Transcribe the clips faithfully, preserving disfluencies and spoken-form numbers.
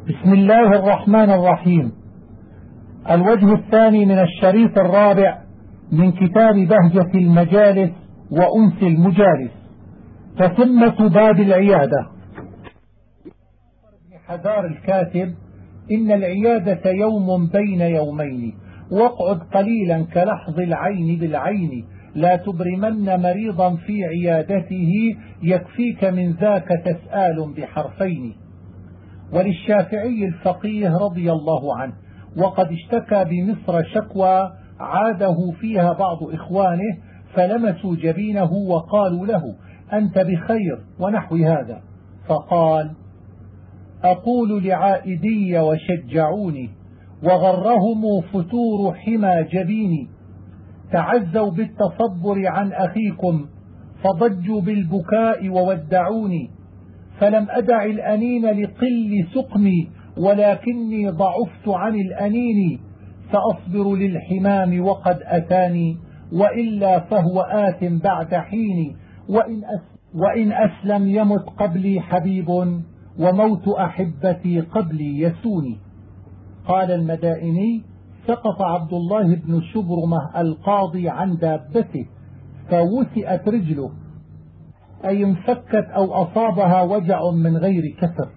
بسم الله الرحمن الرحيم. الوجه الثاني من الشريط الرابع من كتاب بهجة المجالس وأنس المجالس. تتمة باب العيادة. ابن حذار الكاتب: إن العيادة يوم بين يومين، واقعد قليلا كلحظ العين بالعين، لا تبرمن مريضا في عيادته، يكفيك من ذاك تسآل بحرفين. وللشافعي الفقيه رضي الله عنه: وقد اشتكى بمصر شكوى عاده فيها بعض إخوانه، فلمسوا جبينه وقالوا له: أنت بخير ونحو هذا، فقال: أقول لعائدي وشجعوني، وغرهم فتور حمى جبيني، تعزوا بالتصبر عن أخيكم، فضجوا بالبكاء وودعوني، فلم أدع الأنين لقل سقمي، ولكني ضعفت عن الأنين، سأصبر للحمام وقد أتاني، وإلا فهو آت بعد حين، وإن, أس وإن أسلم يمت قبلي حبيب، وموت أحبتي قبلي يسوني. قال المدائني: سقط عبد الله بن شبرمة القاضي عن دابته فوسئت رجله، أي انفكت أو أصابها وجع من غير كسر،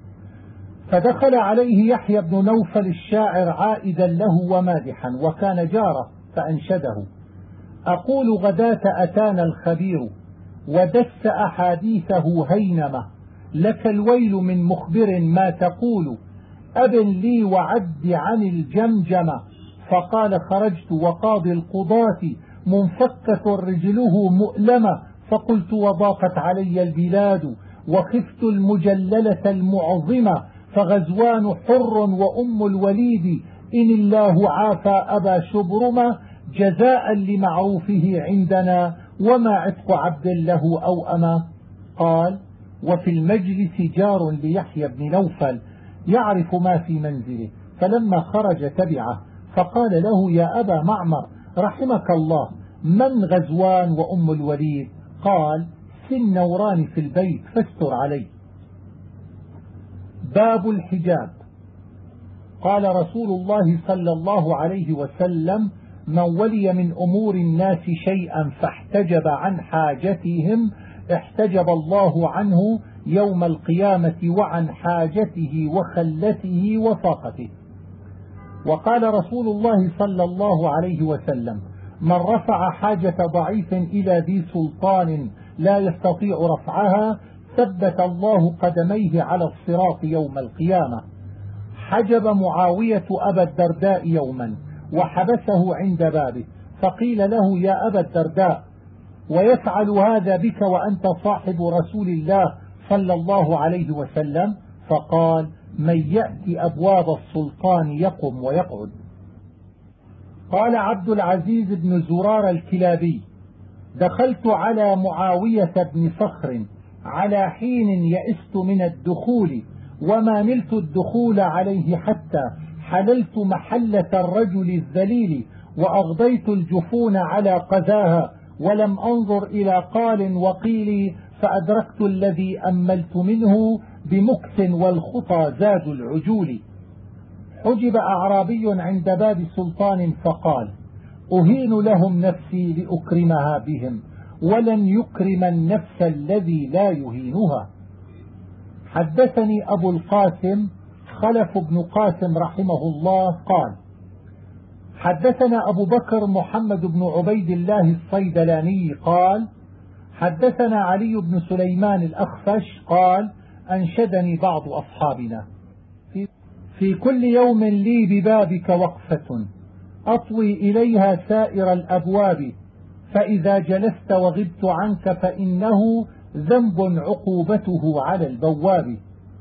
فدخل عليه يحيى بن نوفل الشاعر عائدا له ومادحا، وكان جاره، فأنشده: أقول غداة أتانا الخبير، ودس أحاديثه هينمة، لك الويل من مخبر ما تقول، أبن لي وعد عن الجمجمة، فقال: خرجت وقاضي القضاة منفكة رجله مؤلمة، فقلت: وضاقت علي البلاد، وخفت المجللة المعظمة، فغزوان حر وأم الوليد، إن الله عافى أبا شبرمة، جزاء لمعروفه عندنا، وما عتق عبد له أو أما. قال: وفي المجلس جار ليحيى بن نوفل يعرف ما في منزله، فلما خرج تبعه، فقال له: يا أبا معمر رحمك الله، من غزوان وأم الوليد؟ قال: في النوران في البيت، فاستر عليه. باب الحجاب. قال رسول الله صلى الله عليه وسلم: من ولي من أمور الناس شيئا فاحتجب عن حاجتهم، احتجب الله عنه يوم القيامة وعن حاجته وخلته وفاقته. وقال رسول الله صلى الله عليه وسلم: من رفع حاجة ضعيف إلى ذي سلطان لا يستطيع رفعها، ثبت الله قدميه على الصراط يوم القيامة. حجب معاوية أبا الدرداء يوما وحبسه عند بابه، فقيل له: يا أبا الدرداء، ويفعل هذا بك وأنت صاحب رسول الله صلى الله عليه وسلم؟ فقال: من يأتي أبواب السلطان يقم ويقعد. قال عبد العزيز بن زرار الكلابي: دخلت على معاوية بن صخر على حين يئست من الدخول، وما نلت الدخول عليه حتى حللت محلة الرجل الذليل، وأغضيت الجفون على قذاها، ولم أنظر إلى قال وقيل، فأدركت الذي أملت منه بمكث، والخطى زاد العجول. حجب أعرابي عند باب سلطان فقال: أهين لهم نفسي لأكرمها بهم، ولن يكرم النفس الذي لا يهينها. حدثني أبو القاسم خلف بن قاسم رحمه الله قال: حدثنا أبو بكر محمد بن عبيد الله الصيدلاني قال: حدثنا علي بن سليمان الأخفش قال: أنشدني بعض أصحابنا: في, في كل يوم لي ببابك وقفة، أطوي إليها سائر الأبواب، فإذا جلست وغبت عنك فإنه ذنب عقوبته على البواب.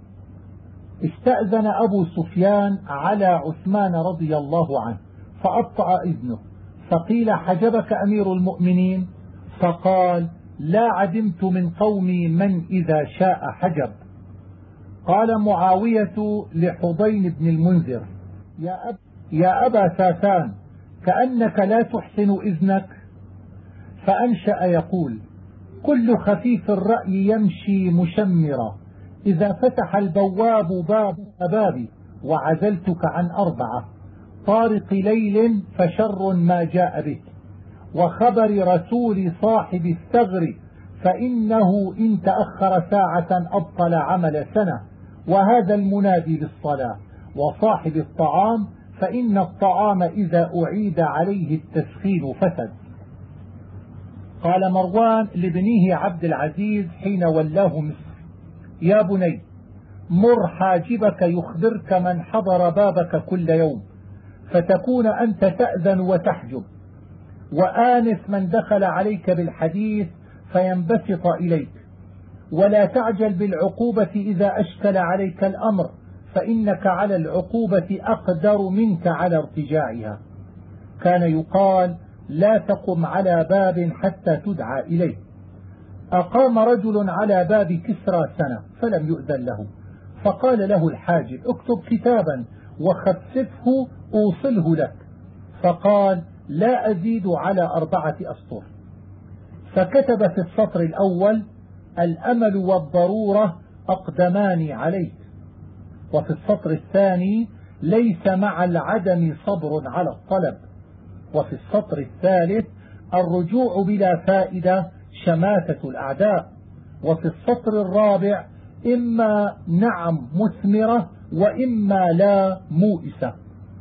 استأذن أبو سفيان على عثمان رضي الله عنه، فأبطأ إذنه، فقيل: حجبك أمير المؤمنين؟ فقال: لا عدمت من قومي من إذا شاء حجب. قال معاوية لحضين بن المنذر: يا, أب يا أبا ساسان، كأنك لا تحسن إذنك. فأنشأ يقول: كل خفيف الرأي يمشي مشمرا، إذا فتح البواب باب بابي وعزلتك عن أربعة: طارق ليل فشر ما جاء به، وخبر رسول صاحب الثغر فإنه إن تأخر ساعة أبطل عمل سنة، وهذا المنادي بالصلاة، وصاحب الطعام فإن الطعام إذا أعيد عليه التسخين فسد. قال مروان لابنه عبد العزيز حين ولاه مصر: يا بني، مر حاجبك يخبرك من حضر بابك كل يوم، فتكون أنت تأذن وتحجب، وآنس من دخل عليك بالحديث فينبسط إليك، ولا تعجل بالعقوبة إذا أشكل عليك الأمر، فإنك على العقوبة أقدر منك على ارتجاعها. كان يقال: لا تقم على باب حتى تدعى إليه. أقام رجل على باب كسرى سنة فلم يؤذن له، فقال له الحاجب: اكتب كتابا وخففه أوصله لك، فقال: لا أزيد على أربعة أسطر. فكتب في السطر الأول: الأمل والضرورة أقدمان عليك، وفي السطر الثاني: ليس مع العدم صبر على الطلب، وفي السطر الثالث: الرجوع بلا فائدة شماتة الأعداء، وفي السطر الرابع: إما نعم مثمرة وإما لا موئسة.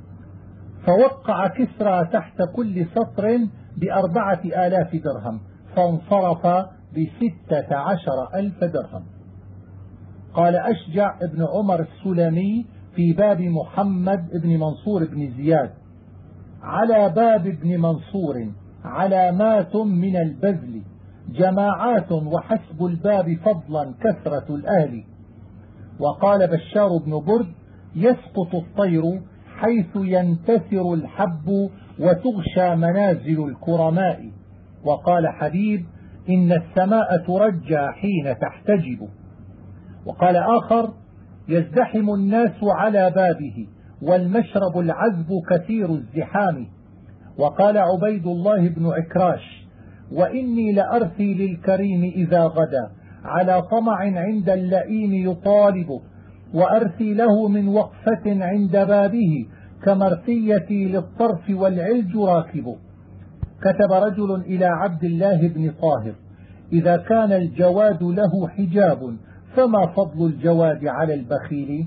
فوقع كسرى تحت كل سطر بأربعة آلاف درهم، فانصرف بستة عشر ألف درهم. قال أشجع ابن عمر السلمي في باب محمد ابن منصور بن زياد: على باب ابن منصور علامات من البذل، جماعات وحسب الباب فضلا كثرة الأهل. وقال بشار بن برد: يسقط الطير حيث ينتثر الحب، وتغشى منازل الكرماء. وقال حبيب: إن السماء ترجى حين تحتجب. وقال آخر: يزدحم الناس على بابه، والمشرب العذب كثير الزحام. وقال عبيد الله بن عكراش: وإني لأرثي للكريم إذا غدا، على طمع عند اللئيم يطالب، وأرثي له من وقفة عند بابه، كمرثيتي للطرف والعلج راكب. كتب رجل إلى عبد الله بن طاهر: إذا كان الجواد له حجاب فما فضل الجواد على البخيل؟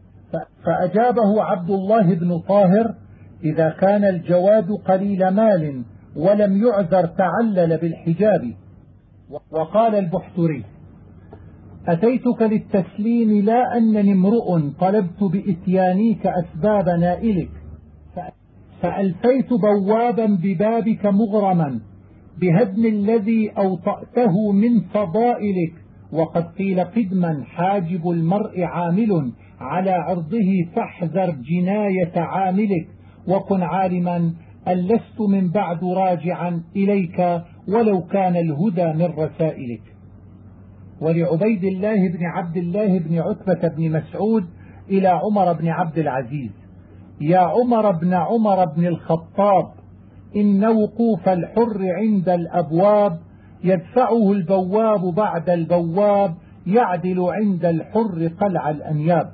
فأجابه عبد الله بن طاهر: إذا كان الجواد قليل مال ولم يعذر تعلل بالحجاب. وقال البحتري: أتيتك للتسليم لا أنني امرؤ طلبت بإتيانيك أسباب نائلك، فألفيت بوابا ببابك مغرما بهدم الذي أوطأته من فضائلك. وقد قيل قدما: حاجب المرء عامل على عرضه، فاحذر جناية عاملك، وكن عالما أن لست من بعد راجعا إليك ولو كان الهدى من رسائلك. ولعبيد الله بن عبد الله بن عتبة بن مسعود إلى عمر بن عبد العزيز: يا عمر بن عمر بن الخطاب، إن وقوف الحر عند الأبواب يدفعه البواب بعد البواب، يعدل عند الحر قلع الأنياب.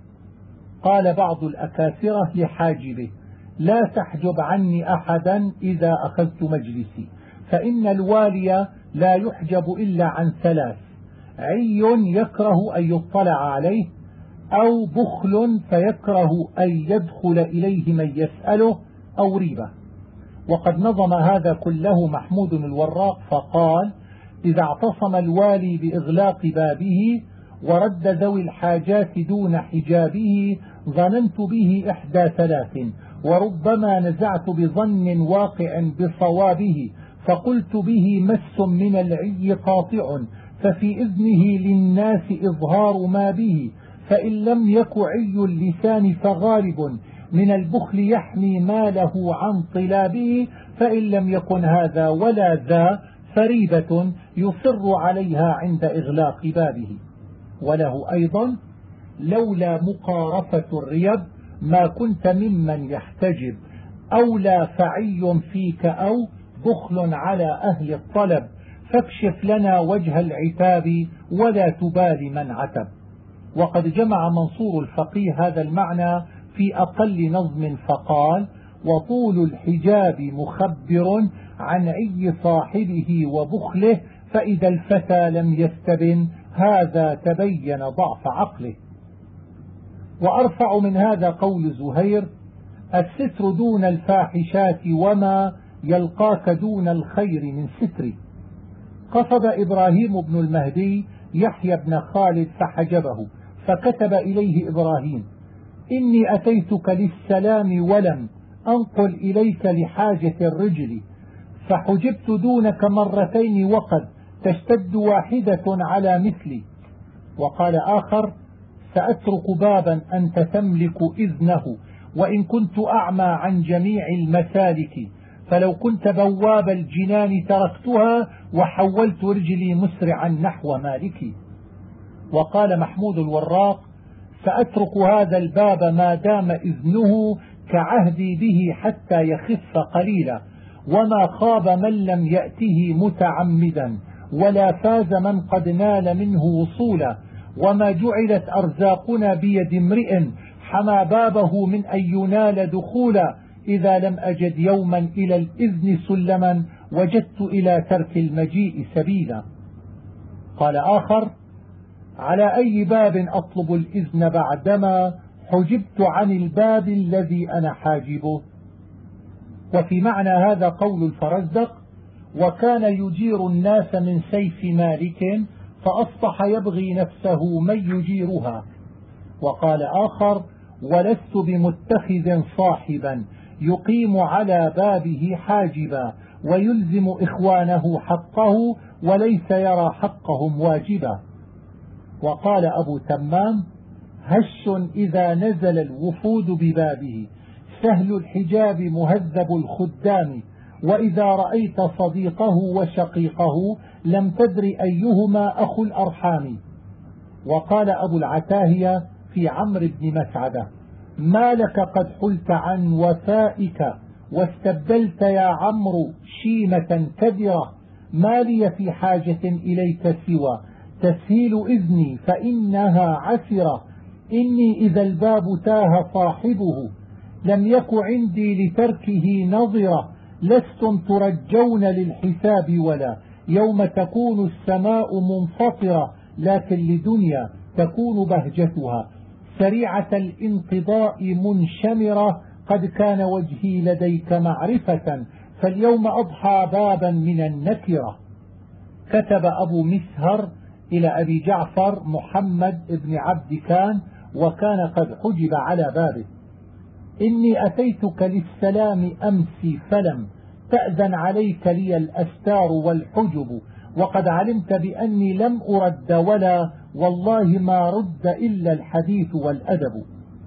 قال بعض الأكاثرة لحاجبه: لا تحجب عني أحدا إذا أخذت مجلسي، فإن الوالي لا يحجب إلا عن ثلاث: عي يكره أن يطلع عليه، أو بخل فيكره أن يدخل إليه من يسأله، أو ريبة. وقد نظم هذا كله محمود الوراق فقال: إذا اعتصم الوالي بإغلاق بابه ورد ذوي الحاجات دون حجابه، ظننت به إحدى ثلاث، وربما نزعت بظن واقع بصوابه، فقلت به مس من العي قاطع، ففي إذنه للناس إظهار ما به، فإن لم يك عي اللسان فغالب من البخل يحمي ماله عن طلابه، فإن لم يكن هذا ولا ذا فريبة يصر عليها عند إغلاق بابه. وله أيضا: لولا مقارفة الريب ما كنت ممن يحتجب، أو لا فعي فيك أو بخل على أهل الطلب، فاكشف لنا وجه العتاب ولا تبال من عتب. وقد جمع منصور الفقيه هذا المعنى في أقل نظم فقال: وطول الحجاب مخبر عن عي صاحبه وبخله، فإذا الفتى لم يستبن هذا تبين ضعف عقله. وأرفع من هذا قول زهير: الستر دون الفاحشات وما يلقاك دون الخير من ستري. قصد إبراهيم بن المهدي يحيى بن خالد فحجبه، فكتب إليه إبراهيم: إني أتيتك للسلام ولم أنقل إليك لحاجة الرجل، فحجبت دونك مرتين وقد تشتد واحدة على مثلي. وقال آخر: سأترك بابا أنت تملك إذنه وإن كنت أعمى عن جميع المسالك، فلو كنت بواب الجنان تركتها وحولت رجلي مسرعا نحو مالكي. وقال محمود الوراق: سأترك هذا الباب ما دام إذنه كعهدي به حتى يخف قليلا، وما خاب من لم يأته متعمدا ولا فاز من قد نال منه وصولا، وما جعلت أرزاقنا بيد امرئ حمى بابه من أن ينال دخولا، إذا لم أجد يوما إلى الإذن سلما وجدت إلى ترك المجيء سبيلا. قال آخر: على أي باب أطلب الإذن بعدما حجبت عن الباب الذي أنا حاجبه. وفي معنى هذا قول الفرزدق: وكان يجير الناس من سيف مالك فأصبح يبغي نفسه من يجيرها. وقال آخر: ولست بمتخذ صاحبا يقيم على بابه حاجبا ويلزم إخوانه حقه وليس يرى حقهم واجبا. وقال أبو تمام: هش إذا نزل الوفود ببابه، سهل الحجاب مهذب الخدام، وإذا رأيت صديقه وشقيقه لم تدر أيهما أخو الأرحام. وقال أبو العتاهية في عمرو بن مسعدة: ما لك قد حلت عن وفائك واستبدلت يا عمرو شيمة كبرة، ما لي في حاجة إليك سوى تسهيل إذني فإنها عسرة، إني إذا الباب تاه صاحبه لم يك عندي لتركه نظرة، لستم ترجون للحساب ولا يوم تكون السماء منفطرة، لكن لدنيا تكون بهجتها سريعة الانقضاء منشمرة، قد كان وجهي لديك معرفة فاليوم أضحى بابا من النكرة. كتب أبو مسهر إلى أبي جعفر محمد بن عبد كان وكان قد حجب على بابه: إني أتيتك للسلام أمسي فلم تأذن عليك لي الأستار والحجب، وقد علمت بأني لم أرد ولا والله ما رد إلا الحديث والأدب.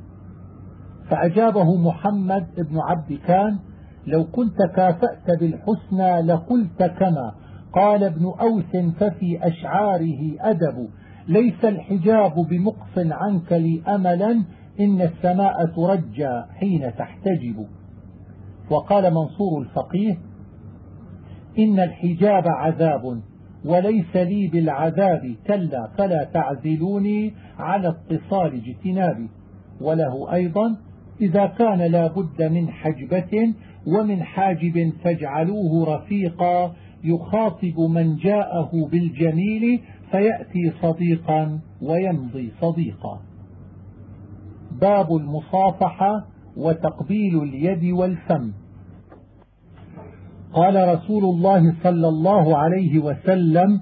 فأجابه محمد بن عبد كان: لو كنت كافأت بالحسنى لقلت كما قال ابن أوس ففي أشعاره أدب، ليس الحجاب بمقص عنك لي أملا، إن السماء ترجى حين تحتجب. وقال منصور الفقيه: إن الحجاب عذاب وليس لي بالعذاب كلا، فلا تعزلوني على اتصال اجتنابي. وله أيضا: إذا كان لا بد من حجبة ومن حاجب فاجعلوه رفيقا، يخاطب من جاءه بالجميل فيأتي صديقا ويمضي صديقا. باب المصافحة وتقبيل اليد والفم. قال رسول الله صلى الله عليه وسلم: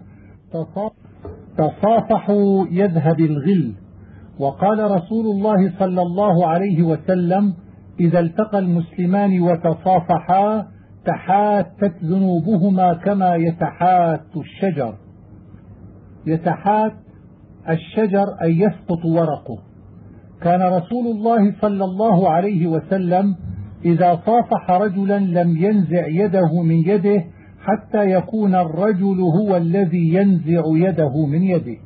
تصافحوا يذهب الغل. وقال رسول الله صلى الله عليه وسلم: إذا التقى المسلمان وتصافحا تحاتت ذنوبهما كما يتحات الشجر. يتحات الشجر أن يسقط ورقه. كان رسول الله صلى الله عليه وسلم إذا صافح رجلا لم ينزع يده من يده حتى يكون الرجل هو الذي ينزع يده من يده.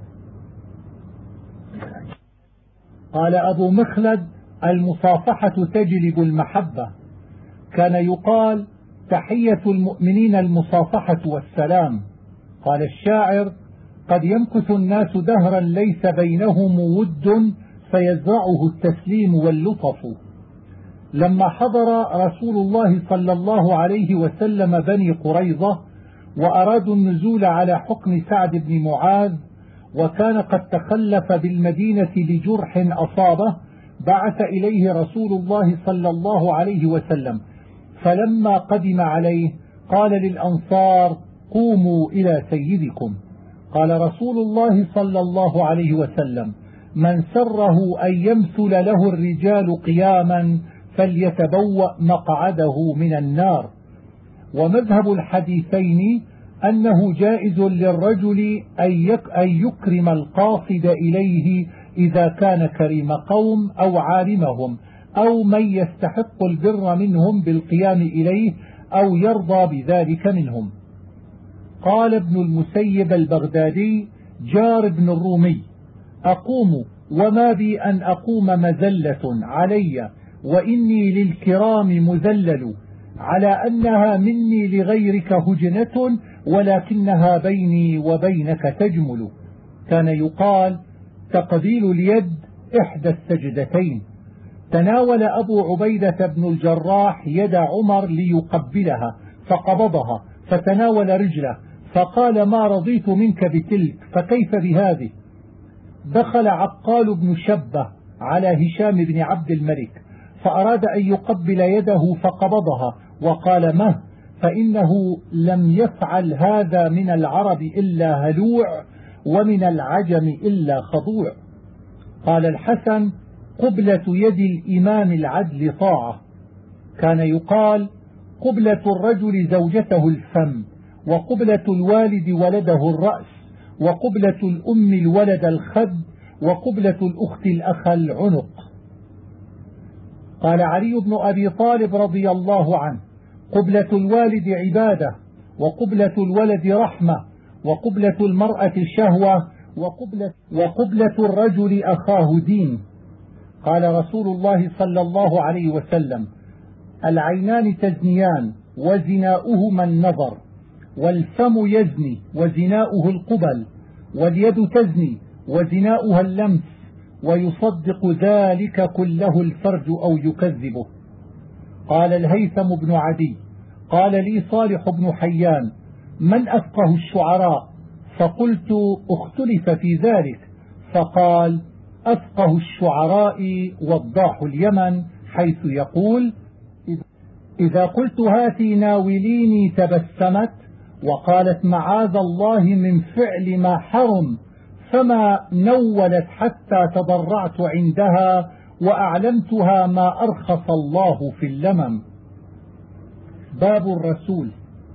قال أبو مخلد: المصافحة تجلب المحبة. كان يقال: تحية المؤمنين المصافحة والسلام. قال الشاعر: قد يمكث الناس دهرا ليس بينهم ود فيزرعه التسليم واللطف. لما حضر رسول الله صلى الله عليه وسلم بني قريظة وأرادوا النزول على حكم سعد بن معاذ، وكان قد تخلف بالمدينة لجرح أصابه، بعث إليه رسول الله صلى الله عليه وسلم، فلما قدم عليه قال للأنصار: قوموا إلى سيدكم. قال رسول الله صلى الله عليه وسلم: من سره أن يمثل له الرجال قياما فليتبوأ مقعده من النار. ومذهب الحديثين أنه جائز للرجل أن يكرم القاصد إليه إذا كان كريم قوم أو عالمهم أو من يستحق البر منهم بالقيام إليه أو يرضى بذلك منهم. قال ابن المسيب البغدادي جار بن الرومي: أقوم وما بي أن أقوم مزلة علي وإني للكرام مذلل، على أنها مني لغيرك هجنة ولكنها بيني وبينك تجمل. كان يقال تقبيل اليد إحدى السجدتين. تناول أبو عبيدة بن الجراح يد عمر ليقبلها فقبضها، فتناول رجله فقال: ما رضيت منك بتلك، فكيف بهذه؟ دخل عقال بن شبة على هشام بن عبد الملك فأراد أن يقبل يده فقبضها وقال: مه، فإنه لم يفعل هذا من العرب إلا هلوع ومن العجم إلا خضوع. قال الحسن: قبلة يد الإمام العدل طاعة. كان يقال قبلة الرجل زوجته الفم، وقبلة الوالد ولده الرأس، وقبلة الأم الولد الخد، وقبلة الأخت الأخ العنق. قال علي بن أبي طالب رضي الله عنه: قبلة الوالد عبادة، وقبلة الولد رحمة، وقبلة المرأة شهوة، وقبلة, وقبلة الرجل أخاه دين. قال رسول الله صلى الله عليه وسلم: العينان تزنيان وزناؤهما النظر، والفم يزني وزناؤه القبل، واليد تزني وزناؤها اللمس، ويصدق ذلك كله الفرج أو يكذبه. قال الهيثم بن عدي: قال لي صالح بن حيان: من أفقه الشعراء؟ فقلت: اختلف في ذلك. فقال: أفقه الشعراء وضاح اليمن، حيث يقول: إذا قلت هاتي ناوليني تبسمت، وقالت معاذ الله من فعل ما حرم، فما نولت حتى تضرعت عندها وأعلمتها ما أرخص الله في اللمم. باب الرسول.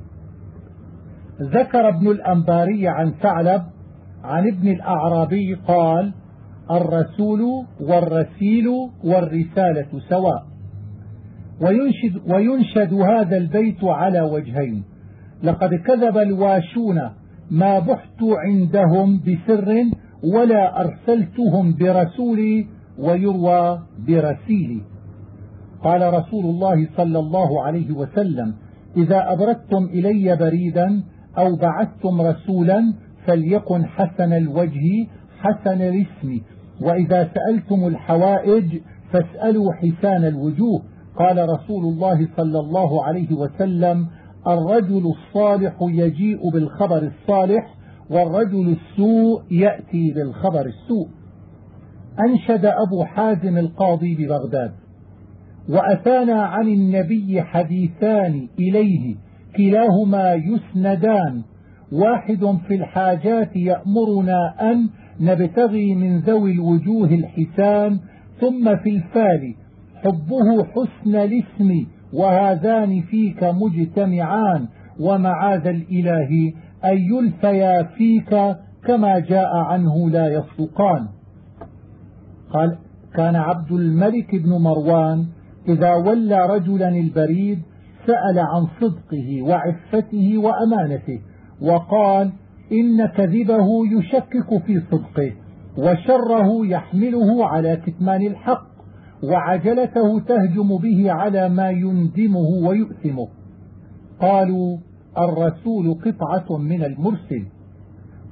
ذكر ابن الأنباري عن ثعلب عن ابن الأعرابي قال: الرسول والرسيل والرسالة سواء. وينشد, وينشد هذا البيت على وجهين: لقد كذب الواشون ما بحت عندهم بسر ولا أرسلتهم برسولي، ويروى برسيلي. قال رسول الله صلى الله عليه وسلم: إذا أبردتم إلي بريدا أو بعثتم رسولا فليكن حسن الوجه حسن الاسم، وإذا سألتم الحوائج فاسألوا حسان الوجوه. قال رسول الله صلى الله عليه وسلم: الرجل الصالح يجيء بالخبر الصالح، والرجل السوء يأتي بالخبر السوء. أنشد أبو حازم القاضي ببغداد: وأتانا عن النبي حديثان إليه كلاهما يسندان، واحد في الحاجات يأمرنا أن نبتغي من ذوي الوجوه الحسان، ثم في الفال حبه حسن الاسم، وهذان فيك مجتمعان، ومعاذ الإله أن يلفيا فيك كما جاء عنه لا يصدقان. قال: كان عبد الملك بن مروان إذا ولى رجلا البريد سأل عن صدقه وعفته وأمانته، وقال: إن كذبه يشكك في صدقه، وشره يحمله على كتمان الحق، وعجلته تهجم به على ما يندمه ويؤثمه. قالوا: الرسول قطعة من المرسل.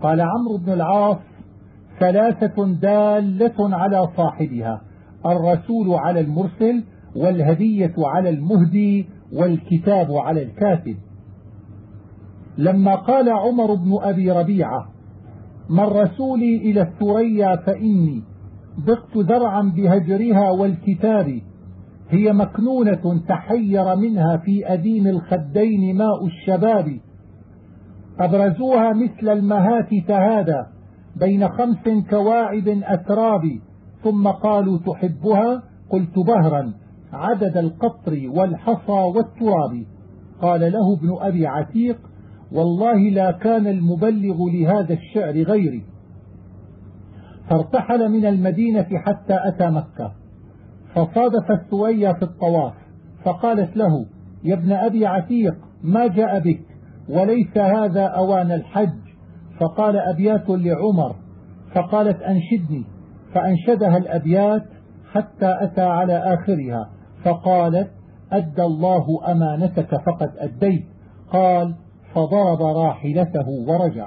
قال عمرو بن العاص: ثلاثة دالة على صاحبها: الرسول على المرسل، والهدية على المهدي، والكتاب على الكاتب. لما قال عمر بن أبي ربيعة: من رسولي إلى الثريا فإني ضقت ذرعا بهجرها والكتاب، هي مكنونة تحير منها في أديم الخدين ماء الشباب، أبرزوها مثل المهات تهادى بين خمس كواعب أتراب، ثم قالوا تحبها؟ قلت بهرا عدد القطر والحصى والتراب. قال له ابن أبي عتيق: والله لا كان المبلغ لهذا الشعر غيري. فارتحل من المدينة حتى أتى مكة، فصادف الثريا في الطواف، فقالت له: يا ابن أبي عتيق، ما جاء بك؟ وليس هذا أوان الحج. فقال: أبيات لعمر. فقالت: أنشدني. فأنشدها الأبيات حتى أتى على آخرها، فقالت: أدى الله أمانتك فقد أديت. قال: فضرب راحلته ورجع.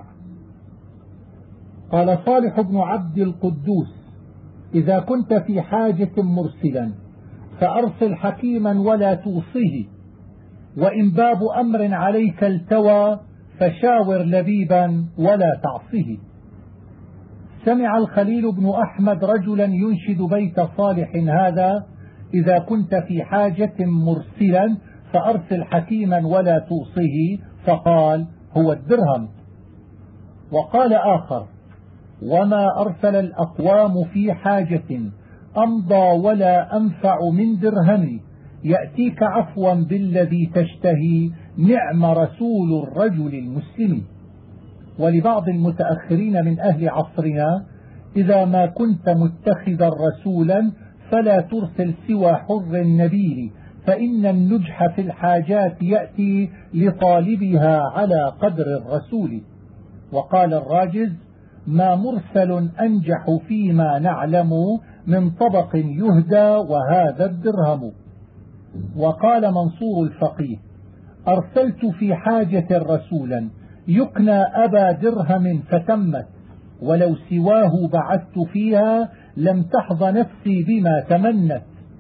قال صالح بن عبد القدوس: إذا كنت في حاجة مرسلا فأرسل حكيما ولا توصه، وإن باب أمر عليك التوى فشاور لبيبا ولا تعصه. سمع الخليل بن أحمد رجلا ينشد بيت صالح هذا: إذا كنت في حاجة مرسلا فأرسل حكيما ولا توصه، فقال: هو الدرهم. وقال آخر: وما أرسل الأقوام في حاجة أمضى ولا أنفع من درهم، يأتيك عفوا بالذي تشتهي، نعم رسول الرجل المسلم. ولبعض المتأخرين من أهل عصرنا: إذا ما كنت متخذا رسولا فلا ترسل سوى حر النبيل، فإن النجح في الحاجات يأتي لطالبها على قدر الرسول. وقال الراجز: ما مرسل أنجح فيما نعلم من طبق يهدى وهذا الدرهم. وقال منصور الفقيه: أرسلت في حاجة رسولا يكنى أبا درهم فتمت، ولو سواه بعثت فيها لم تحظ نفسي بما تمنت.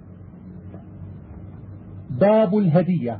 باب الهدية.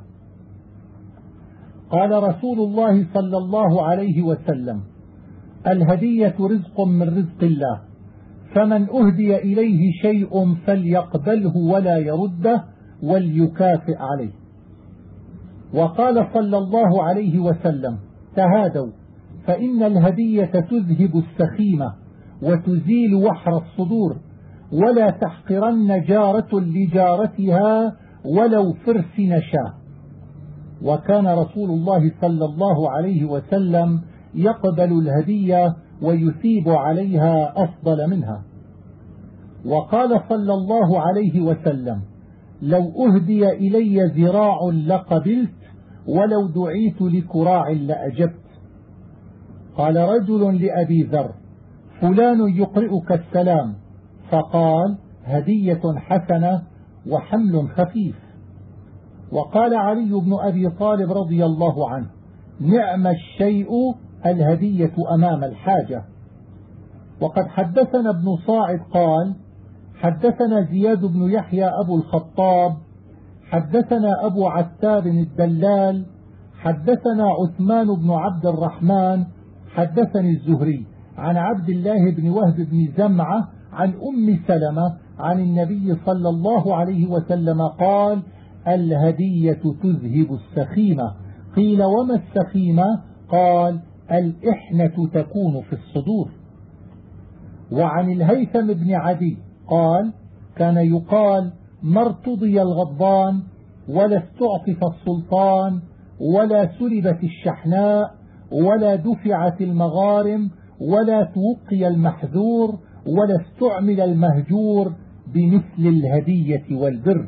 قال رسول الله صلى الله عليه وسلم: الهدية رزق من رزق الله، فمن أهدي إليه شيء فليقبله ولا يرده وليكافئ عليه. وقال صلى الله عليه وسلم: تهادوا، فإن الهدية تذهب السخيمة وتزيل وحر الصدور، ولا تحقرن جارة لجارتها ولو فرس نشا. وكان رسول الله صلى الله عليه وسلم يقبل الهدية ويثيب عليها أفضل منها. وقال صلى الله عليه وسلم: لو أهدي إلي ذراع لقبلت، ولو دعيت لكراع لأجبت. قال رجل لأبي ذر: فلان يقرئك السلام، فقال: هدية حسنة وحمل خفيف. وقال علي بن أبي طالب رضي الله عنه: نعم الشيء الهدية أمام الحاجة. وقد حدثنا ابن صاعد قال: حدثنا زياد بن يحيى أبو الخطاب حدثنا أبو عتاب الدلال حدثنا عثمان بن عبد الرحمن حدثني الزهري عن عبد الله بن وهب بن زمعة عن أم سلمة عن النبي صلى الله عليه وسلم قال: الهدية تذهب السخيمة. قيل: وما السخيمة؟ قال: الإحنة تكون في الصدور. وعن الهيثم بن عدي قال: كان يقال: ما ارتضي الغضبان، ولا استعطف السلطان، ولا سلبت الشحناء، ولا دفعت المغارم، ولا توقي المحذور، ولا استعمل المهجور بمثل الهدية والبر.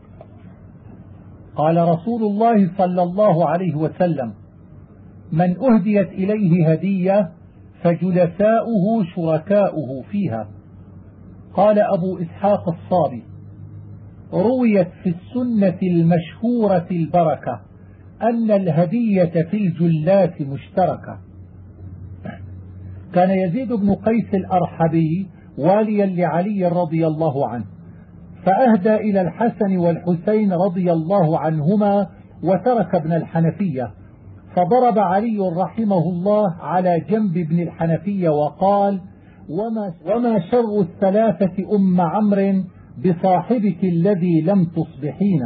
قال رسول الله صلى الله عليه وسلم: من أهديت إليه هدية فجلساؤه شركاؤه فيها. قال أبو إسحاق الصابي: رويت في السنة المشهورة البركة أن الهدية في الجلات مشتركة. كان يزيد بن قيس الأرحبي واليا لعلي رضي الله عنه، فأهدى إلى الحسن والحسين رضي الله عنهما وترك ابن الحنفية، فضرب علي رحمه الله على جنب ابن الحنفية وقال: وما, وما شر الثلاثة أم عمرو بصاحبك الذي لم تصبحين.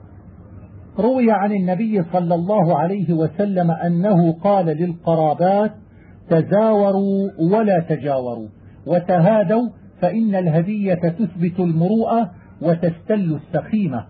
روي عن النبي صلى الله عليه وسلم أنه قال للقرابات: تزاوروا ولا تجاوروا، وتهادوا، فإن الهدية تثبت المروءة وتستل السخيمة.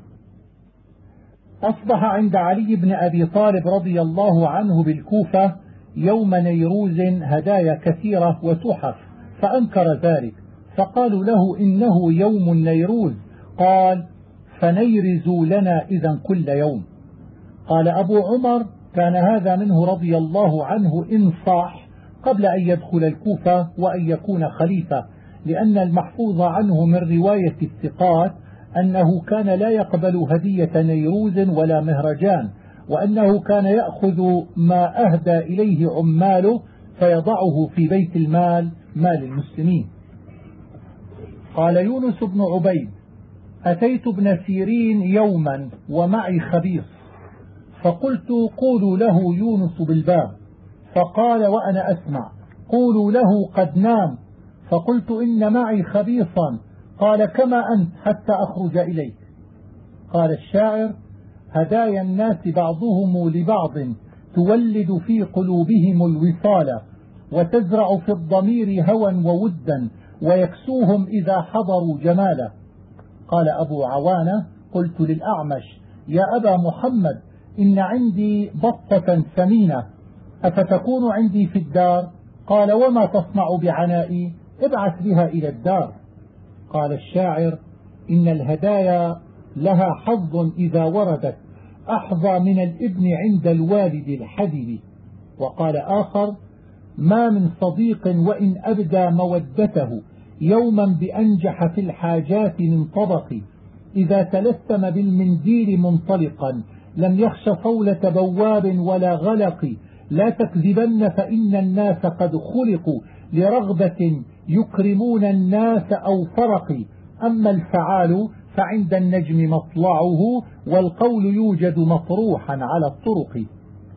أصبح عند علي بن أبي طالب رضي الله عنه بالكوفة يوم نيروز هدايا كثيرة وتحف، فأنكر ذلك، فقالوا له: إنه يوم النيروز. قال: فنيرزوا لنا إذا كل يوم. قال أبو عمر: كان هذا منه رضي الله عنه إن صاح قبل أن يدخل الكوفة وأن يكون خليفة، لأن المحفوظ عنه من رواية الثقات أنه كان لا يقبل هدية نيروز ولا مهرجان، وأنه كان يأخذ ما أهدى إليه عماله فيضعه في بيت المال، مال المسلمين. قال يونس بن عبيد: أتيت ابن سيرين يوما ومعي خبيص، فقلت: قولوا له يونس بالباب، فقال وأنا أسمع: قولوا له قد نام. فقلت: إن معي خبيصا. قال: كما أنت حتى أخرج إليك. قال الشاعر: هدايا الناس بعضهم لبعض تولد في قلوبهم الوصال، وتزرع في الضمير هوى وودا، ويكسوهم إذا حضروا جمالا. قال أبو عوانة: قلت للأعمش: يا أبا محمد، إن عندي بطة ثمينة، أفتكون عندي في الدار؟ قال: وما تصنع بعنائي؟ ابعث بها إلى الدار. قال الشاعر: إن الهدايا لها حظ إذا وردت أحظى من الابن عند الوالد الحدب. وقال آخر: ما من صديق وإن أبدى مودته يوما بأنجح في الحاجات من طبق، إذا تلثم بالمنديل منطلقا لم يخش صولة بواب ولا غلق. لا تكذبن فإن الناس قد خلقوا لرغبة يكرمون الناس أو فرق، أما الفعال فعند النجم مطلعه، والقول يوجد مطروحا على الطرق.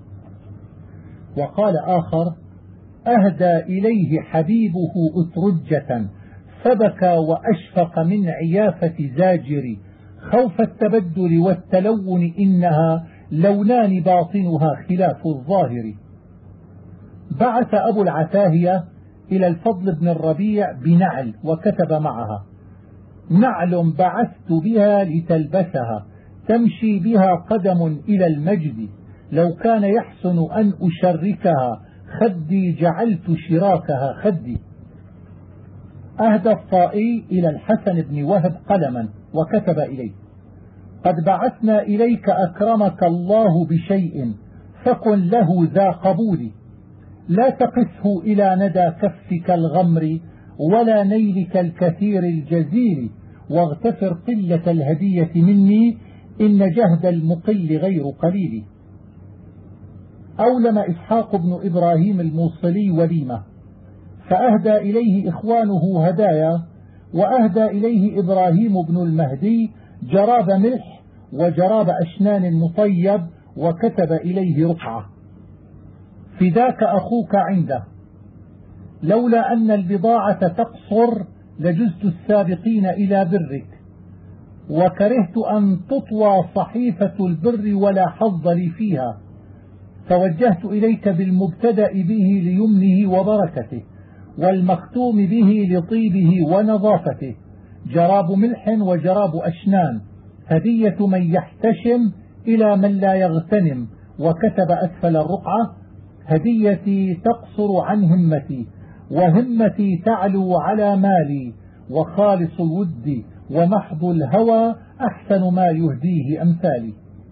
وقال آخر: أهدى إليه حبيبه أترجة، فبكى وأشفق من عيافة زاجر، خوف التبدل والتلون إنها لونان باطنها خلاف الظاهر. بعث أبو العتاهية إلى الفضل بن الربيع بنعل، وكتب معها: نعل بعثت بها لتلبسها، تمشي بها قدم إلى المجد، لو كان يحسن أن أشركها خدي جعلت شراكها خدي. أهدى الطائي إلى الحسن بن وهب قلما، وكتب إليه: قد بعثنا إليك أكرمك الله بشيء، فكن له ذا قبول، لا تقسه إلى ندى كفك الغمر، ولا نيلك الكثير الجزيل، واغتفر قلة الهدية مني، إن جهد المقل غير قليل. أولم إسحاق بن إبراهيم الموصلي وليمة، فأهدى إليه إخوانه هدايا، وأهدى إليه إبراهيم بن المهدي جراب ملح وجراب أشنان مطيب، وكتب إليه رقعة: فداك أخوك عنده، لولا أن البضاعة تقصر لجزت السابقين إلى برك، وكرهت أن تطوى صحيفة البر ولا حظ لي فيها، فوجهت إليك بالمبتدأ به ليمنه وبركته، والمختوم به لطيبه ونظافته، جراب ملح وجراب أشنان، هدية من يحتشم إلى من لا يغتنم. وكتب أسفل الرقعة: هديتي تقصر عن همتي، وهمتي تعلو على مالي، وخالص الود ومحض الهوى أحسن ما يهديه أمثالي.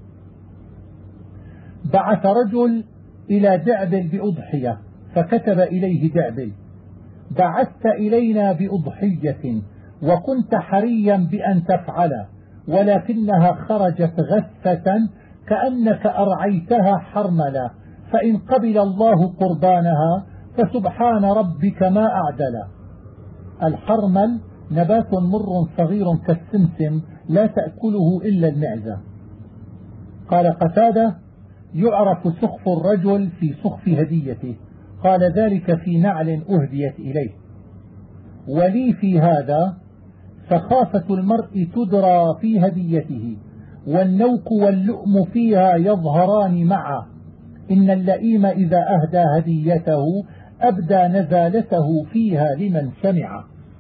بعث رجل إلى دعبل بأضحية، فكتب إليه دعبل: بعثت إلينا بأضحية وكنت حريا بأن تفعل، ولكنها خرجت غثة كأنك أرعيتها حرملا، فإن قبل الله قربانها فسبحان ربك ما أعدل. الحرمل نبات مر صغير كالسمسم لا تأكله إلا المعزة. قال قتادة: يعرف سخف الرجل في سخف هديته. قال: ذلك في نعل أهديت إليه. ولي في هذا: سخافة المرء تدرى في هديته، والنوك واللؤم فيها يظهران معا، إن اللئيم إذا أهدى هديته أبدى نزالته فيها لمن سمع.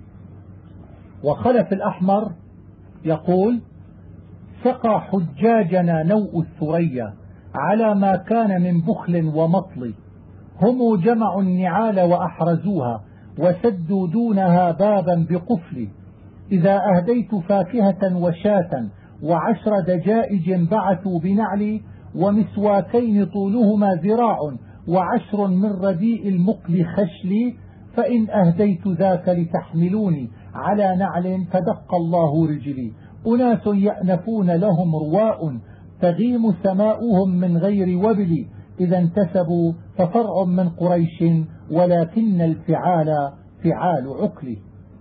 وخلف الأحمر يقول: سقى حجاجنا نوء الثريا على ما كان من بخل ومطل، هم جمعوا النعال وأحرزوها وسدوا دونها بابا بقفل، إذا أهديت فاكهة وشاة وعشر دجائج بعثوا بنعلي، ومسواكين طولهما ذراع وعشر من رديء المقل خشلي، فإن أهديت ذاك لتحملوني على نعل فدق الله رجلي، أناس يأنفون لهم رواء تغيم سماؤهم من غير وبل، إذا انتسبوا ففرع من قريش ولكن الفعال فعال عقل.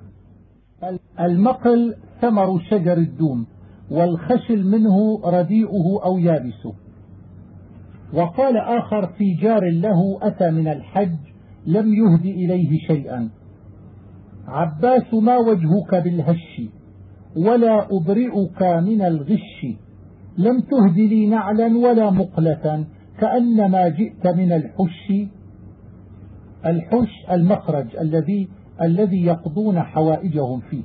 المقل ثمر شجر الدوم، والخشل منه رديئه أو يابسه. وقال آخر في جار له أتى من الحج لم يهد إليه شيئا: عباس ما وجهك بالهش ولا أبرئك من الغش، لم تهد لي نعلا ولا مقلة كأنما جئت من الحش. الحش المخرج الذي الذي يقضون حوائجهم فيه.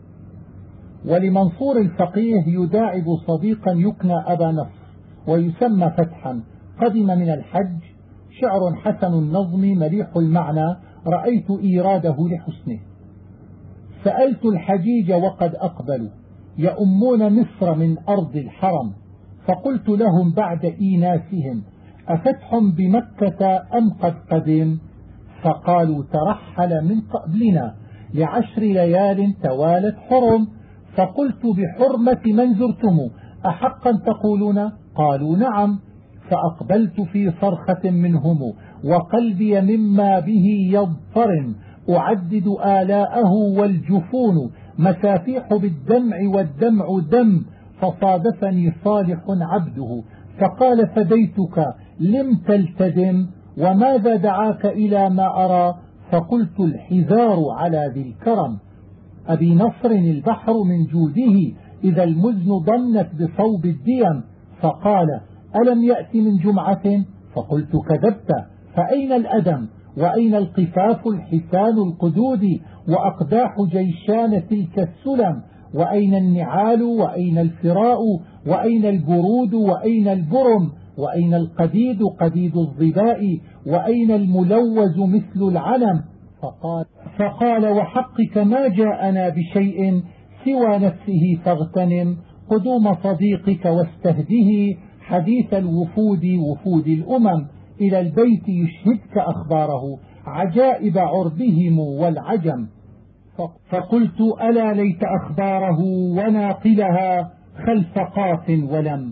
ولمنصور الفقيه يداعب صديقا يكنى أبا نصر ويسمى فتحا، قدم من الحج، شعر حسن النظم مليح المعنى، رأيت إيراده لحسنه. سألت الحجيج وقد أقبلوا يؤمون مصر من أرض الحرم، فقلت لهم بعد إيناسهم: أفتح بمكة أم قد قدم؟ فقالوا: ترحل من قبلنا لعشر ليال توالت حرم. فقلت: بحرمة من زرتم أحقا تقولون؟ قالوا: نعم. فأقبلت في صرخة منهم وقلبي مما به يضطرم، أعدد آلاءه والجفون مسافيح بالدمع والدمع دم، فصادفني صالح عبده فقال: فديتك لم تلتدم، وماذا دعاك إلى ما أرى؟ فقلت: الحذار على ذي الكرم. أبي نصر البحر من جوده إذا المزن ضنت بصوب الديم. فقال: ألم يأتي من جمعة؟ فقلت: كذبت، فأين الأدم وأين القفاف الحسان القدود وأقداح جيشان تلك السلم، وأين النعال وأين الفراء وأين البرود وأين البرم، وأين القديد قديد الظباء وأين الملوز مثل العلم. فقال, فقال: وحقك ما جاءنا بشيء سوى نفسه، فاغتنم قدوم صديقك واستهده حديث الوفود وفود الأمم، إلى البيت يشهدك أخباره عجائب عربهم والعجم. فقلت: ألا ليت أخباره وناقلها خلف قاف ولم.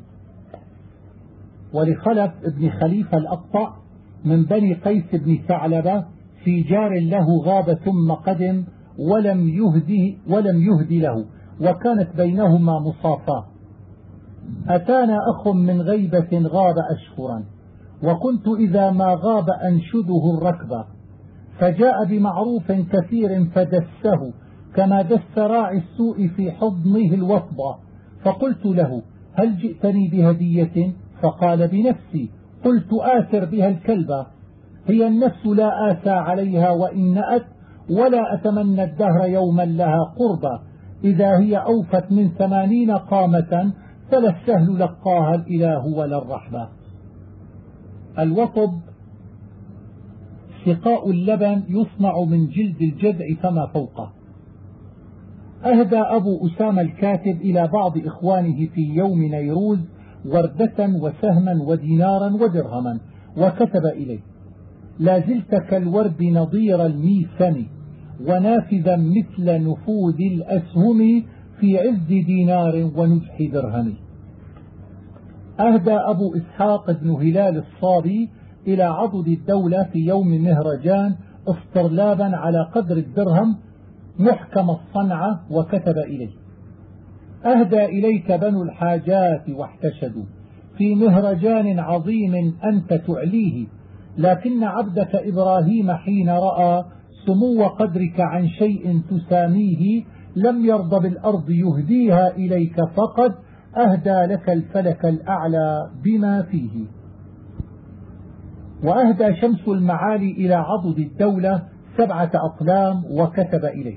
ولخلف ابن خليفة الأقطع من بني قيس بن ثعلبة في جار له غاب ثم قدم ولم يهدي, ولم يهدي له، وكانت بينهما مصافاة. أتانا أخ من غيبة غاب أشهرا، وكنت إذا ما غاب أنشده الركبة، فجاء بمعروف كثير فدسه كما دس راعي السوء في حضنه الوصبة. فقلت له: هل جئتني بهدية؟ فقال: بنفسي. قلت: آثر بها الكلبة، هي النفس لا آسى عليها وإن نأت، ولا أتمنى الدهر يوما لها قربا، إذا هي أوفت من ثمانين قامة فلا السهل لقاها الإله ولا الرحمة. الوطب سقاء اللبن يصنع من جلد الجذع فما فوقه. أهدى أبو أسامة الكاتب إلى بعض إخوانه في يوم نيروز وردة وسهما ودينارا ودرهما، وكتب إليه: لا زلت كالورد نضير الميسم، ونافذا مثل نفوذ الأسهم، في عز دينار ونجح درهم. أهدى أبو إسحاق بن هلال الصابي إلى عضد الدولة في يوم مهرجان اصطرلابا على قدر الدرهم محكم الصنعة وكتب إليه: أهدى إليك بنو الحاجات واحتشدوا في مهرجان عظيم أنت تعليه، لكن عبدك إبراهيم حين رأى سمو قدرك عن شيء تساميه لم يرضى بالأرض يهديها إليك، فقد أهدى لك الفلك الأعلى بما فيه. وأهدى شمس المعالي إلى عضد الدولة سبعة أقلام وكتب إليه: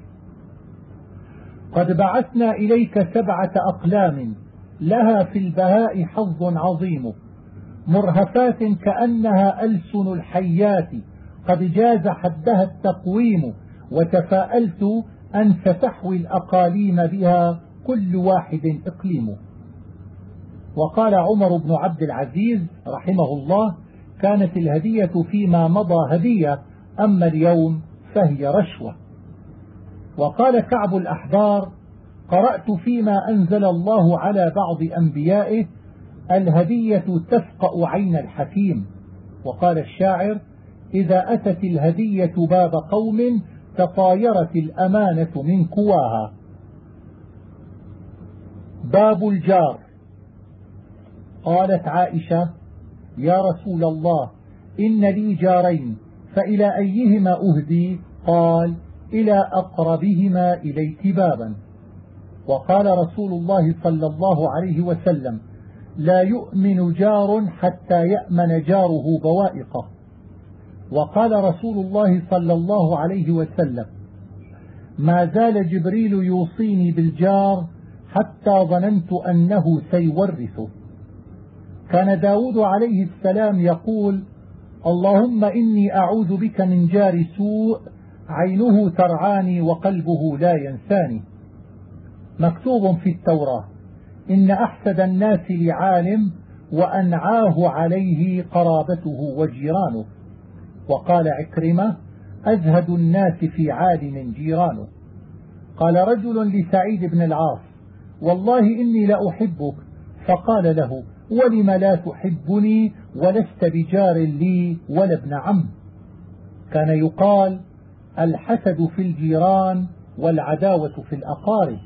قد بعثنا إليك سبعة أقلام لها في البهاء حظ عظيم، مرهفات كأنها ألسن الحيات، قد جاز حدها التقويم، وتفاءلت أن ستحوي الأقاليم بها كل واحد إقليم. وقال عمر بن عبد العزيز رحمه الله: كانت الهدية فيما مضى هدية، أما اليوم فهي رشوة. وقال كعب الأحبار: قرأت فيما أنزل الله على بعض أنبيائه: الهدية تفقأ عين الحكيم. وقال الشاعر: إذا أتت الهدية باب قوم تطايرت الأمانة من كواها. باب الجار. قالت عائشة: يا رسول الله، إن لي جارين، فإلى أيهما أهدي؟ قال: إلى أقربهما إليك بابا. وقال رسول الله صلى الله عليه وسلم: لا يؤمن جار حتى يأمن جاره بوائقه. وقال رسول الله صلى الله عليه وسلم: ما زال جبريل يوصيني بالجار حتى ظننت أنه سيورثه. كان داود عليه السلام يقول: اللهم إني أعوذ بك من جار سوء عينه ترعاني وقلبه لا ينساني. مكتوب في التوراة: إن أحسد الناس لعالم وأنعاه عليه قرابته وجيرانه. وقال عكرمة: أزهد الناس في عالم جيرانه. قال رجل لسعيد بن العاص: والله إني لأحبك. فقال له: ولم لا تحبني ولست بجار لي ولا ابن عم؟ كان يقال: الحسد في الجيران والعداوة في الأقارب.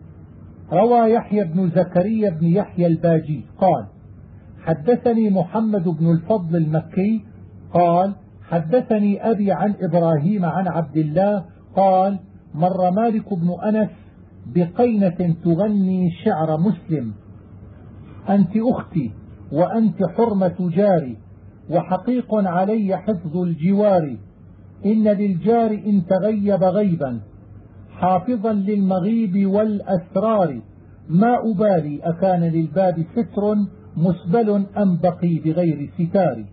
روى يحيى بن زكريا بن يحيى الباجي قال: حدثني محمد بن الفضل المكي قال: حدثني أبي عن إبراهيم عن عبد الله قال: مر مالك بن أنس بقينة تغني شعر مسلم: أنت أختي وأنت حرمة جاري، وحقيق علي حفظ الجوار، إن للجار إن تغيب غيبا حافظا للمغيب والأسرار، ما أبالي أكان للباب ستر مسبل أم بقي بغير ستار.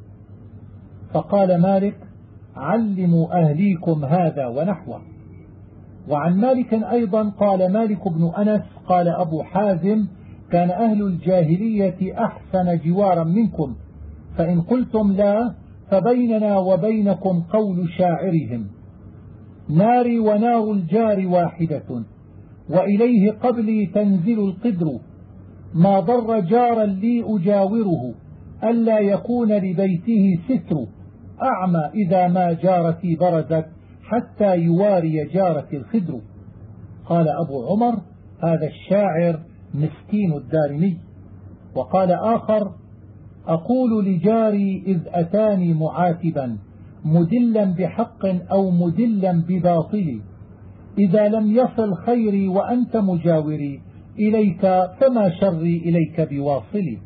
فقال مالك: علموا أهليكم هذا ونحوه. وعن مالك أيضا قال مالك بن أنس قال أبو حازم: كان أهل الجاهلية أحسن جوارا منكم، فإن قلتم لا فبيننا وبينكم قول شاعرهم: ناري ونار الجار واحدة، وإليه قبلي تنزل القدر، ما ضر جارا لي أجاوره، ألا يكون لبيته ستر، أعمى إذا ما جارتي برزت، حتى يواري جارتي الخدر. قال أبو عمر: هذا الشاعر مسكين الدارمي. وقال آخر: أقول لجاري إذ أتاني معاتبا مدلا بحق أو مدلا بباطل، إذا لم يصل خيري وأنت مجاوري، إليك فما شري إليك بواصلي.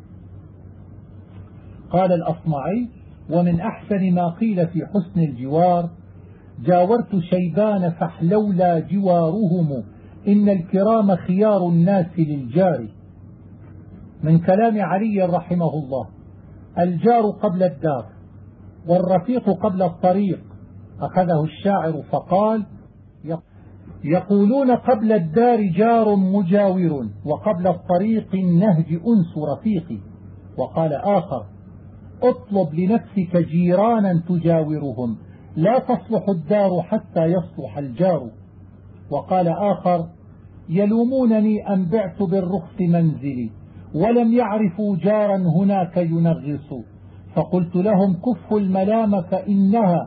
قال الأصمعي: ومن أحسن ما قيل في حسن الجوار: جاورت شيبان فاحلولا جوارهم، إن الكرام خيار الناس للجار. من كلام علي رحمه الله: الجار قبل الدار والرفيق قبل الطريق. أخذه الشاعر فقال: يقولون قبل الدار جار مجاور، وقبل الطريق النهج أنس رفيقي. وقال آخر: اطلب لنفسك جيرانا تجاورهم، لا تصلح الدار حتى يصلح الجار. وقال آخر: يلومونني أن بعت بالرخص منزلي، ولم يعرفوا جارا هناك ينغص، فقلت لهم: كفوا الملام فإنها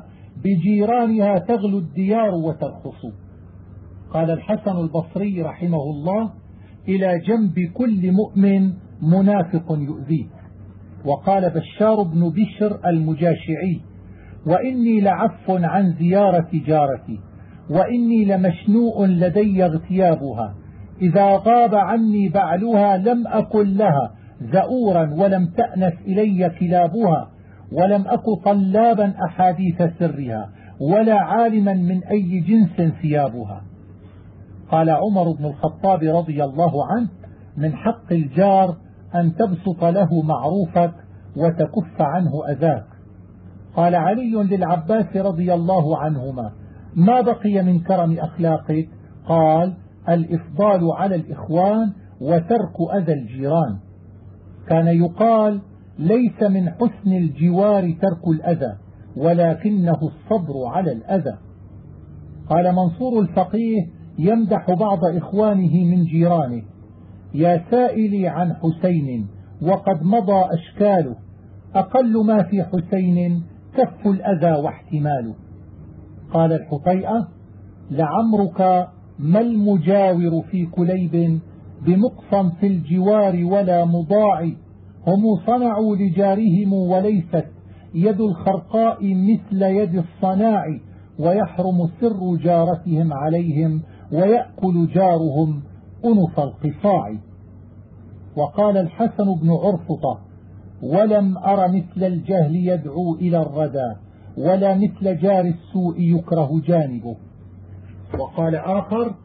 بجيرانها تغلو الديار وترخص. قال الحسن البصري رحمه الله: إلى جنب كل مؤمن منافق يؤذيه. وقال بشار بن بشر المجاشعي: وإني لعف عن زيارة جارتي، وإني لمشنوء لدي اغتيابها، إذا غاب عني بعلها لم أكن لها زؤورا ولم تأنس إلي كلابها، ولم أك طلابا أحاديث سرها، ولا عالما من أي جنس ثيابها. قال عمر بن الخطاب رضي الله عنه: من حق الجار أن تبسط له معروفك وتكف عنه أذاك. قال علي للعباس رضي الله عنهما: ما بقي من كرم أخلاقك؟ قال: الإفضال على الإخوان وترك أذى الجيران. كان يقال: ليس من حسن الجوار ترك الأذى، ولكنه الصبر على الأذى. قال منصور الفقيه يمدح بعض إخوانه من جيرانه: يا سائلي عن حسين وقد مضى أشكاله، أقل ما في حسين كف الأذى واحتماله. قال الحطيئة: لعمرك ما المجاور في كليب بمقصا في الجوار ولا مضاع، هم صنعوا لجارهم وليست يد الخرقاء مثل يد الصناع، ويحرم سر جارتهم عليهم ويأكل جارهم أنف القصاع. وقال الحسن بن عرفطة: ولم أر مثل الجهل يدعو إلى الردى، ولا مثل جار السوء يكره جانبه. وقال آخر: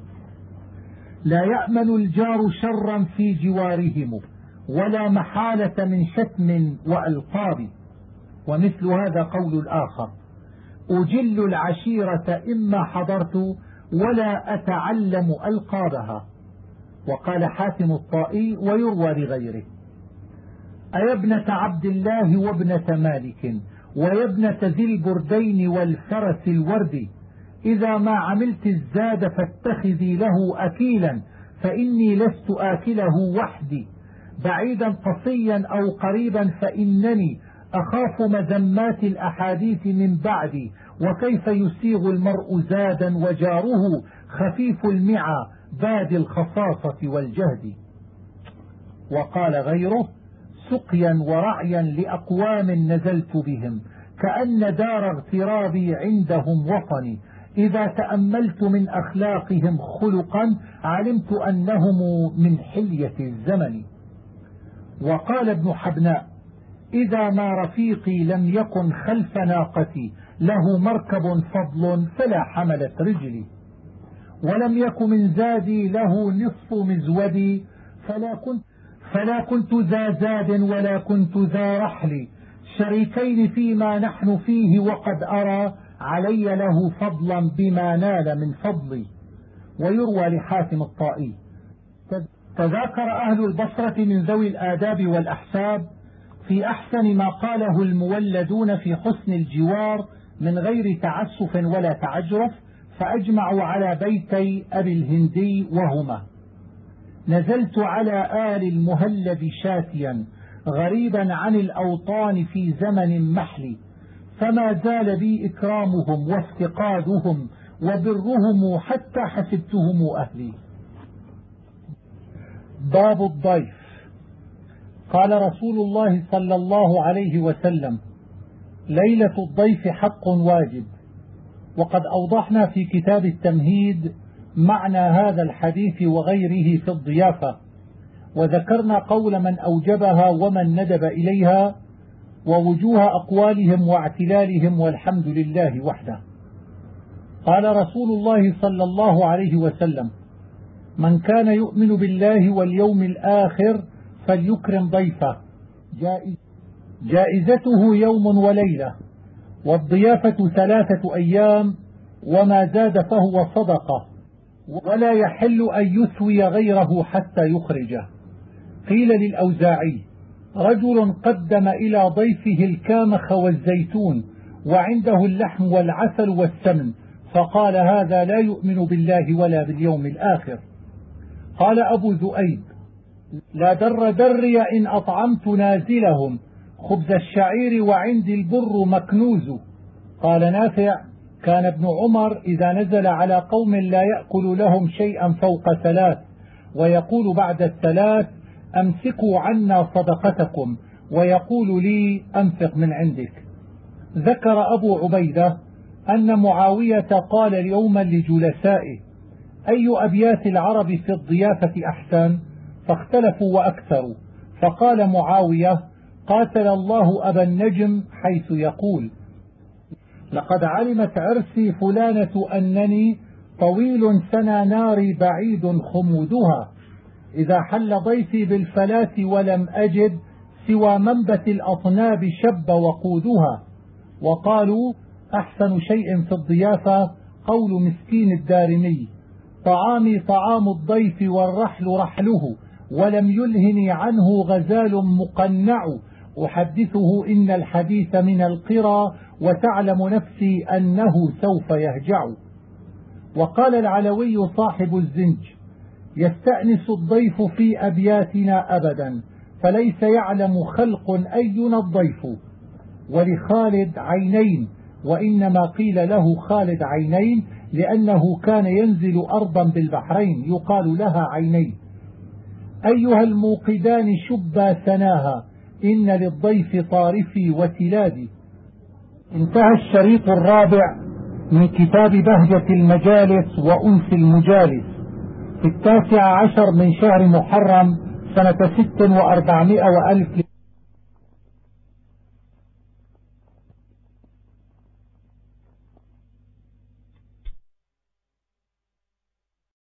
لا يأمن الجار شرا في جوارهم، ولا محالة من شتم وألقاب. ومثل هذا قول الآخر: أجل العشيرة إما حضرت ولا أتعلم ألقابها. وقال حاتم الطائي ويروى لغيره: أيا ابنة عبد الله وابنة مالك ويا ابنة ذي البردين والفرس الورد، إذا ما عملت الزاد فاتخذي له أكيلا، فإني لست آكله وحدي، بعيدا قصيا أو قريبا فإنني أخاف مذمات الأحاديث من بعدي، وكيف يسيغ المرء زادا وجاره خفيف المعى باد الخصاصة والجهد. وقال غيره: سقيا ورعيا لأقوام نزلت بهم، كأن دار اغترابي عندهم وطني، إذا تأملت من أخلاقهم خلقا علمت أنهم من حلية الزمن. وقال ابن حبناء: إذا ما رفيقي لم يكن خلف ناقتي له مركب فضل فلا حملت رجلي، ولم يكن من زادي له نصف مزودي فلا كنت, فلا كنت ذا زاد ولا كنت ذا رحل، شريكين فيما نحن فيه، وقد أرى علي له فضلا بما نال من فضلي. ويروى لحاتم الطائي: تذاكر أهل البصرة من ذوي الآداب والأحساب في أحسن ما قاله المولدون في حسن الجوار من غير تعسف ولا تعجرف، فأجمعوا على بيتي أبي الهندي وهما: نزلت على آل المهلب شاتيا غريبا عن الأوطان في زمن محلي، فما زال بي إكرامهم وافتقادهم وبرهم حتى حسبتهم أهلي. باب الضيف. قال رسول الله صلى الله عليه وسلم: ليلة الضيف حق واجب. وقد أوضحنا في كتاب التمهيد معنى هذا الحديث وغيره في الضيافة، وذكرنا قول من أوجبها ومن ندب إليها، ووجوه أقوالهم واعتلالهم، والحمد لله وحده. قال رسول الله صلى الله عليه وسلم: من كان يؤمن بالله واليوم الآخر فليكرم ضيفه، جائزته يوم وليلة، والضيافة ثلاثة أيام، وما زاد فهو صدقة، ولا يحل أن يسوي غيره حتى يخرجه. قيل للأوزاعي: رجل قدم إلى ضيفه الكامخ والزيتون وعنده اللحم والعسل والسمن، فقال: هذا لا يؤمن بالله ولا باليوم الآخر. قال أبو ذؤيب: لا در دري إن أطعمت نازلهم، خبز الشعير وعندي البر مكنوز. قال نافع: كان ابن عمر إذا نزل على قوم لا يأكل لهم شيئا فوق ثلاث ويقول بعد الثلاث: أمسكوا عنا صدقتكم، ويقول لي: أنفق من عندك. ذكر أبو عبيدة أن معاوية قال يوما لجلسائه: أي أبيات العرب في الضيافة أحسن؟ فاختلفوا وأكثروا، فقال معاوية: قاتل الله أبا النجم حيث يقول: لقد علمت عرسي فلانة أنني طويل سنا ناري بعيد خمودها، إذا حل ضيفي بالفلاة ولم أجد سوى منبت الأطناب شب وقودها. وقالوا: أحسن شيء في الضيافة قول مسكين الدارمي: طعامي طعام الضيف والرحل رحله، ولم يلهني عنه غزال مقنع، أحدثه إن الحديث من القرى، وتعلم نفسي أنه سوف يهجع. وقال العلوي صاحب الزنج: يستأنس الضيف في أبياتنا أبدا، فليس يعلم خلق أينا الضيف. ولخالد عينين، وإنما قيل له خالد عينين لأنه كان ينزل أرضا بالبحرين يقال لها عينين. أيها الموقدان شبا ثناها، إن للضيف طارفي وتلادي. انتهى الشريط الرابع من كتاب بهجة المجالس وأنس المجالس في التاسع عشر من شهر محرم سنة ست وأربعمائة وألف